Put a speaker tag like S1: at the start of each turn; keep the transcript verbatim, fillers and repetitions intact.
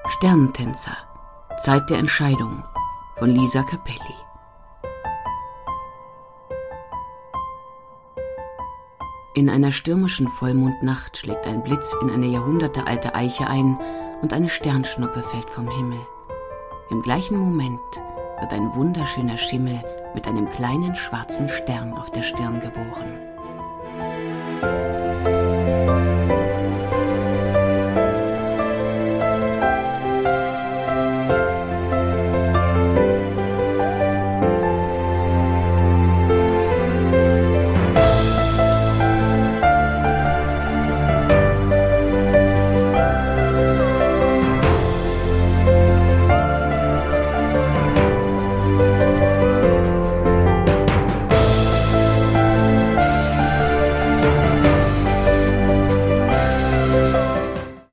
S1: Sternentänzer. Zeit der Entscheidung von Lisa Capelli. In einer stürmischen Vollmondnacht schlägt ein Blitz in eine jahrhundertealte Eiche ein und eine Sternschnuppe fällt vom Himmel. Im gleichen Moment wird ein wunderschöner Schimmel mit einem kleinen schwarzen Stern auf der Stirn geboren.